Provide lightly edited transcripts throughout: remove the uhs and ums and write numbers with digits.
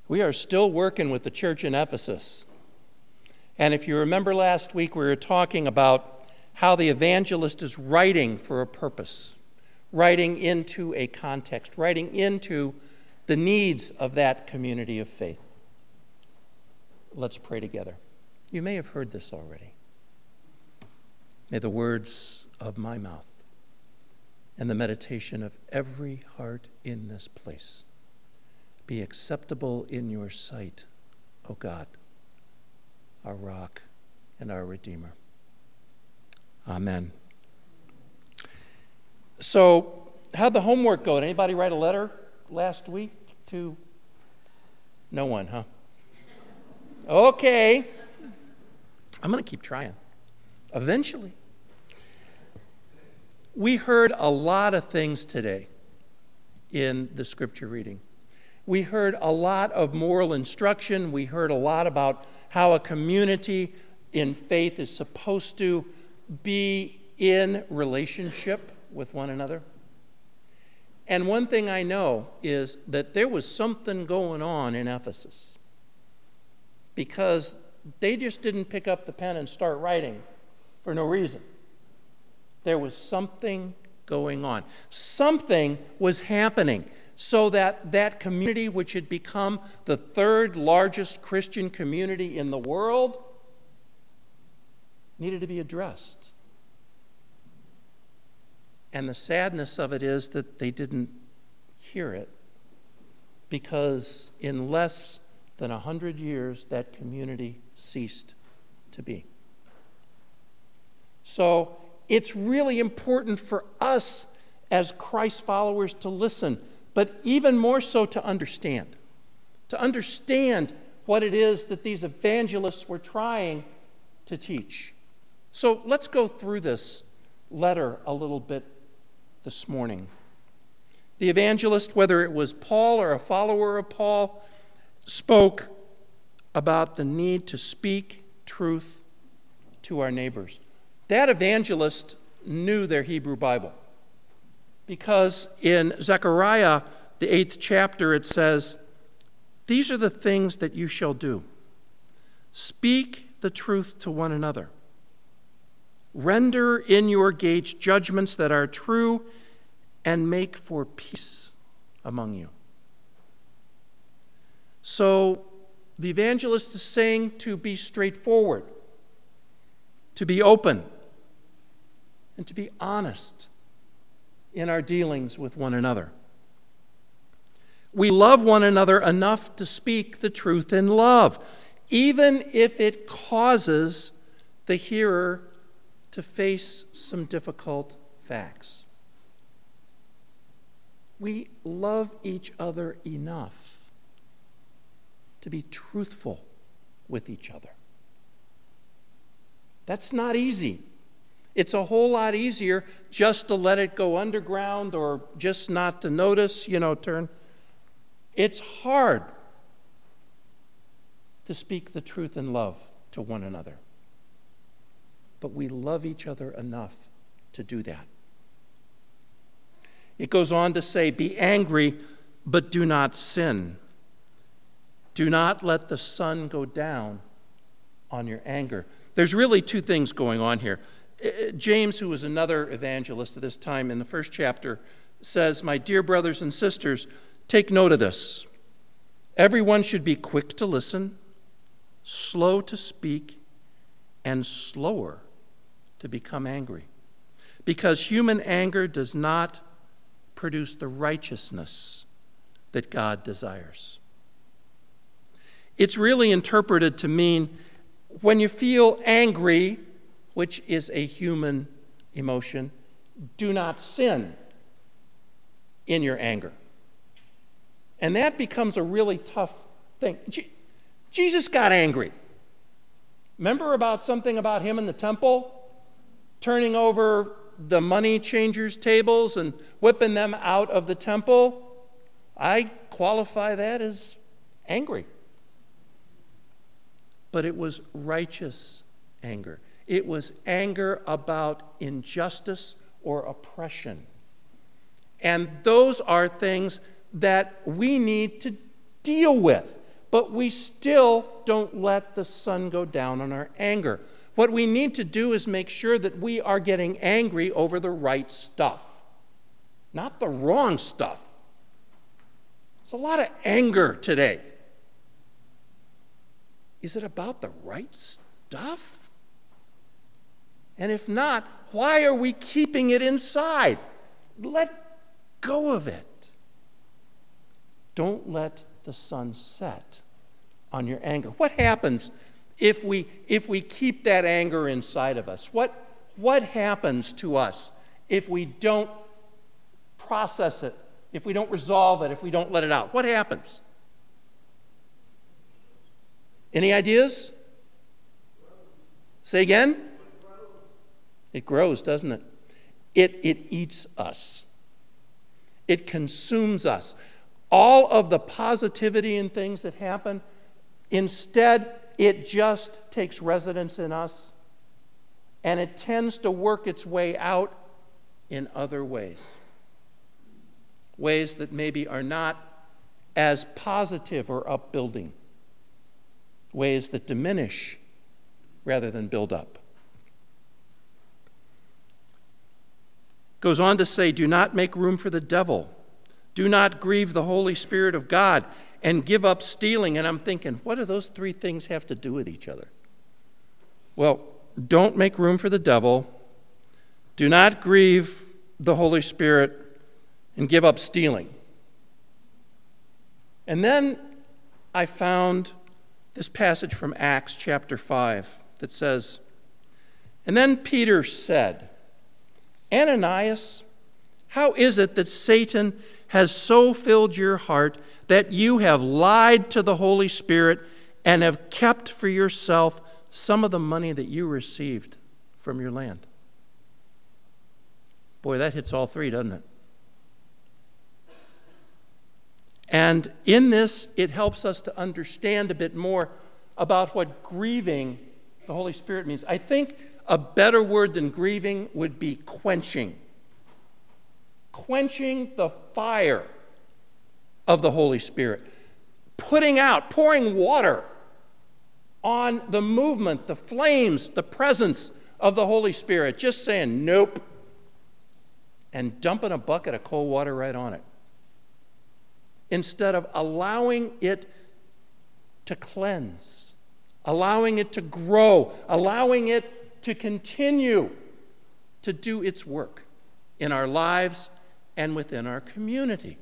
We are still working with the church in Ephesus. And if you remember last week, we were talking about how the evangelist is writing for a purpose, writing into a context, writing into the needs of that community of faith. Let's pray together. You may have heard this already. May the words of my mouth and the meditation of every heart in this place be acceptable in your sight, O God, our rock and our Redeemer. Amen. So, how'd the homework go? Did anybody write a letter last week to? No one, huh? Okay. I'm going to keep trying. Eventually. We heard a lot of things today in the scripture reading. We heard a lot of moral instruction. We heard a lot about how a community in faith is supposed to be in relationship with one another. And one thing I know is that there was something going on in Ephesus, because they just didn't pick up the pen and start writing for no reason. There was something going on. Something was happening so that that community, which had become the third largest Christian community in the world, needed to be addressed. And the sadness of it is that they didn't hear it, because in less than 100 years, that community ceased to be. So it's really important for us as Christ followers to listen, but even more so to understand what it is that these evangelists were trying to teach. So let's go through this letter a little bit this morning. The evangelist, whether it was Paul or a follower of Paul, spoke about the need to speak truth to our neighbors. That evangelist knew their Hebrew Bible, because in Zechariah, the 8th chapter, it says, "These are the things that you shall do. Speak the truth to one another. Render in your gates judgments that are true, and make for peace among you." So the evangelist is saying to be straightforward, to be open, and to be honest in our dealings with one another. We love one another enough to speak the truth in love, even if it causes the hearer to face some difficult facts. We love each other enough to be truthful with each other. That's not easy. It's a whole lot easier just to let it go underground, or just not to notice, turn. It's hard to speak the truth in love to one another. But we love each other enough to do that. It goes on to say, "Be angry, but do not sin. Do not let the sun go down on your anger." There's really two things going on here. James, who was another evangelist at this time in the first chapter, says, "My dear brothers and sisters, take note of this. Everyone should be quick to listen, slow to speak, and slower to become angry, because human anger does not produce the righteousness that God desires." It's really interpreted to mean, when you feel angry, which is a human emotion, do not sin in your anger. And that becomes a really tough thing. Jesus got angry. Remember about something about him in the temple? Turning over the money changers' tables and whipping them out of the temple? I qualify that as angry. But it was righteous anger. It was anger about injustice or oppression. And those are things that we need to deal with. but we still don't let the sun go down on our anger. What we need to do is make sure that we are getting angry over the right stuff, not the wrong stuff. There's a lot of anger today. Is it about the right stuff? And if not, why are we keeping it inside? Let go of it. Don't let the sun set on your anger. What happens if we keep that anger inside of us? What happens to us if we don't process it, if we don't resolve it, if we don't let it out? What happens? Any ideas? Say again? It grows, doesn't it? It eats us. It consumes us. All of the positivity and things that happen, instead, it just takes residence in us, and it tends to work its way out in other ways. Ways that maybe are not as positive or upbuilding. Ways that diminish rather than build up. Goes on to say, do not make room for the devil. Do not grieve the Holy Spirit of God, and give up stealing. And I'm thinking, what do those three things have to do with each other? Well, don't make room for the devil. Do not grieve the Holy Spirit, and give up stealing. And then I found this passage from Acts chapter 5 that says, and then Peter said, Ananias, how is it that Satan has so filled your heart that you have lied to the Holy Spirit and have kept for yourself some of the money that you received from your land? Boy, that hits all three, doesn't it? And in this, it helps us to understand a bit more about what grieving the Holy Spirit means. I think a better word than grieving would be quenching. Quenching the fire of the Holy Spirit. Pouring water on the movement, the flames, the presence of the Holy Spirit. Just saying, nope. And dumping a bucket of cold water right on it. Instead of allowing it to cleanse, allowing it to grow, allowing it to continue to do its work in our lives and within our community.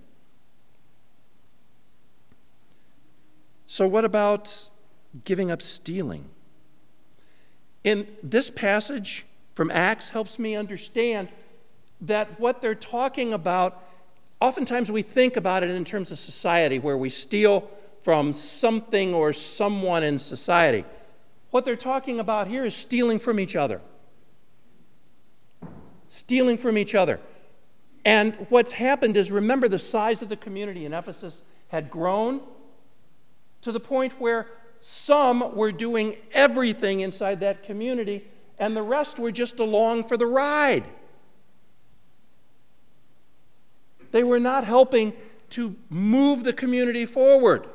So what about giving up stealing? In this passage from Acts helps me understand that what they're talking about, oftentimes we think about it in terms of society, where we steal from something or someone in society. What they're talking about here is stealing from each other. Stealing from each other. And what's happened is, remember, the size of the community in Ephesus had grown to the point where some were doing everything inside that community, and the rest were just along for the ride. They were not helping to move the community forward.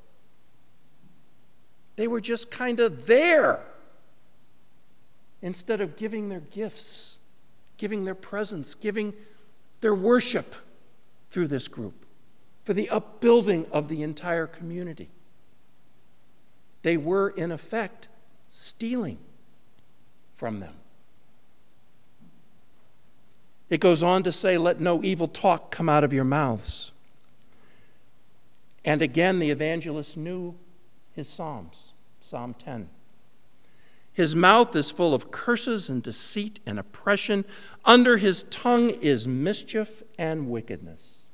They were just kind of there instead of giving their gifts, giving their presence, giving their worship through this group for the upbuilding of the entire community. They were, in effect, stealing from them. It goes on to say, let no evil talk come out of your mouths. And again, the evangelist knew his Psalms, Psalm 10. His mouth is full of curses and deceit and oppression. Under his tongue is mischief and wickedness.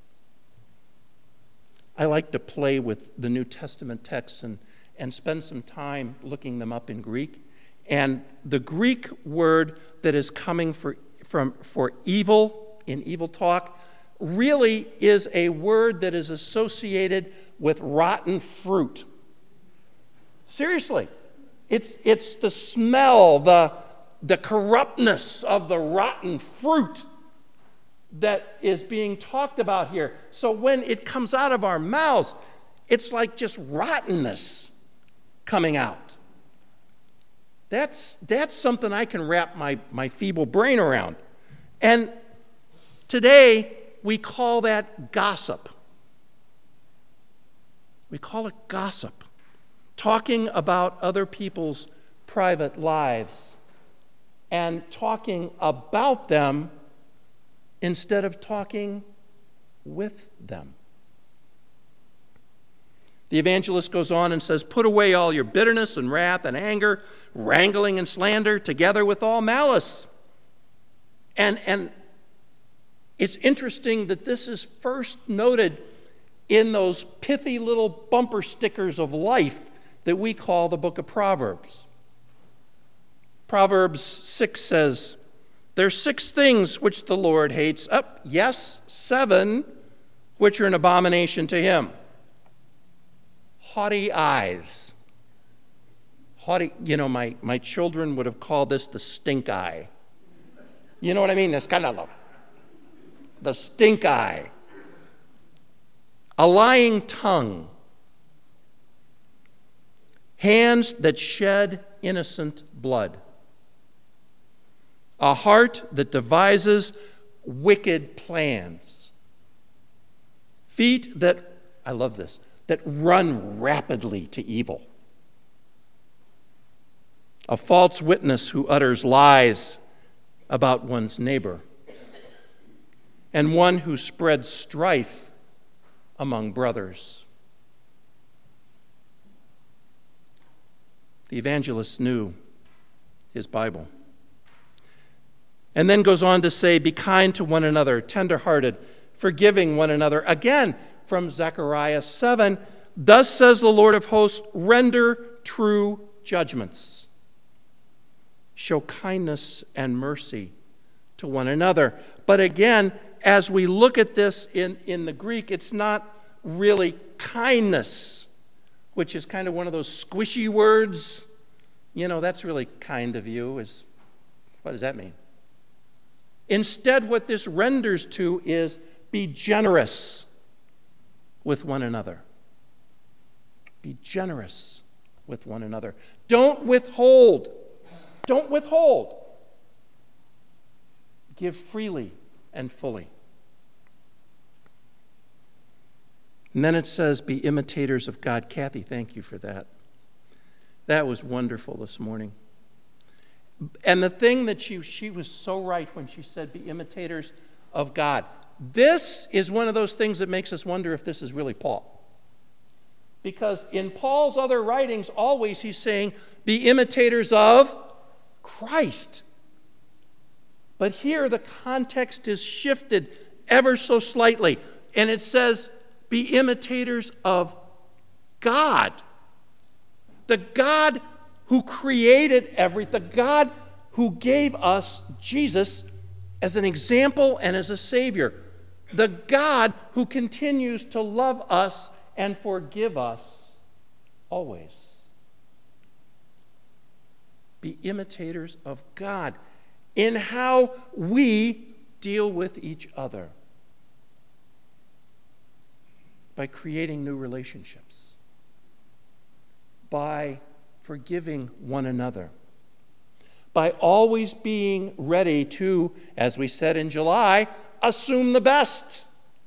I like to play with the New Testament texts and spend some time looking them up in Greek. And the Greek word that is coming for evil, in evil talk, really is a word that is associated with rotten fruit. Seriously. It's the smell, the corruptness of the rotten fruit that is being talked about here. So when it comes out of our mouths, it's like just rottenness coming out. That's something I can wrap my feeble brain around. And today, we call that gossip. We call it gossip. Talking about other people's private lives and talking about them instead of talking with them. The evangelist goes on and says, put away all your bitterness and wrath and anger, wrangling and slander, together with all malice. And it's interesting that this is first noted in those pithy little bumper stickers of life that we call the book of Proverbs. Proverbs 6 says, there's 6 things which the Lord hates. Yes, 7 which are an abomination to him. Haughty eyes. Haughty, my children would have called this the stink eye. You know what I mean? It's kind of the stink eye. A lying tongue. Hands that shed innocent blood. A heart that devises wicked plans. Feet that, I love this, that run rapidly to evil. A false witness who utters lies about one's neighbor. And one who spreads strife among brothers. The evangelist knew his Bible. And then goes on to say, be kind to one another, tenderhearted, forgiving one another. Again, from Zechariah 7, thus says the Lord of hosts, render true judgments. Show kindness and mercy to one another. But again, as we look at this in the Greek, it's not really kindness, which is kind of one of those squishy words. That's really kind of you. What does that mean? Instead, what this renders to is be generous with one another. Be generous with one another. Don't withhold. Don't withhold. Give freely and fully. And then it says, be imitators of God. Kathy, thank you for that. That was wonderful this morning. And the thing that she was so right when she said, be imitators of God. This is one of those things that makes us wonder if this is really Paul. Because in Paul's other writings, always he's saying, be imitators of Christ. But here the context is shifted ever so slightly. And it says, be imitators of God. The God who created everything, the God who gave us Jesus as an example and as a Savior. The God who continues to love us and forgive us always. Be imitators of God in how we deal with each other by creating new relationships, by forgiving one another, by always being ready to, as we said in July, assume the best.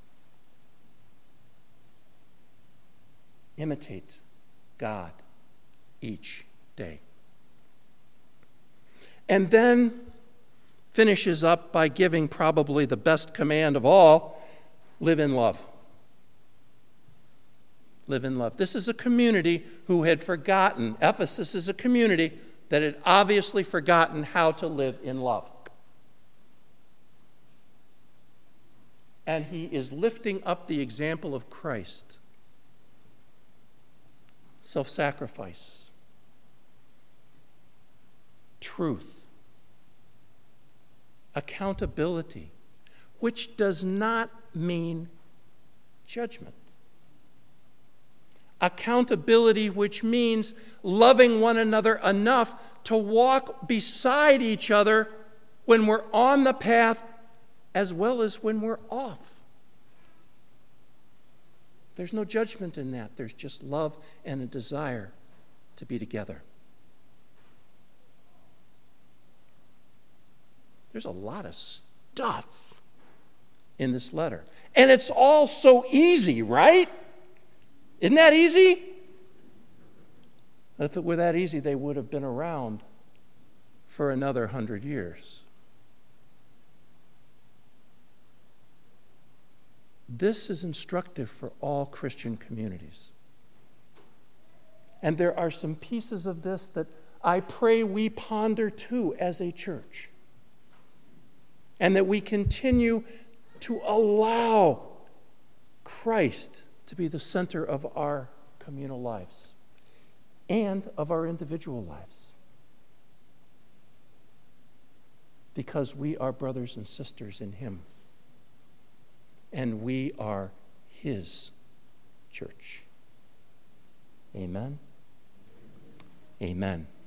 Imitate God each day. And then finishes up by giving probably the best command of all, live in love. Live in love. This is a community who had forgotten, Ephesus is a community that had obviously forgotten how to live in love. And he is lifting up the example of Christ. Self-sacrifice. Truth. Accountability, which does not mean judgment. Accountability, which means loving one another enough to walk beside each other when we're on the path as well as when we're off. There's no judgment in that. There's just love and a desire to be together. There's a lot of stuff in this letter. And it's all so easy, right? Isn't that easy? If it were that easy, they would have been around for another 100 years. This is instructive for all Christian communities. And there are some pieces of this that I pray we ponder too as a church. And that we continue to allow Christ to be the center of our communal lives and of our individual lives. Because we are brothers and sisters in Him. And we are His church. Amen. Amen.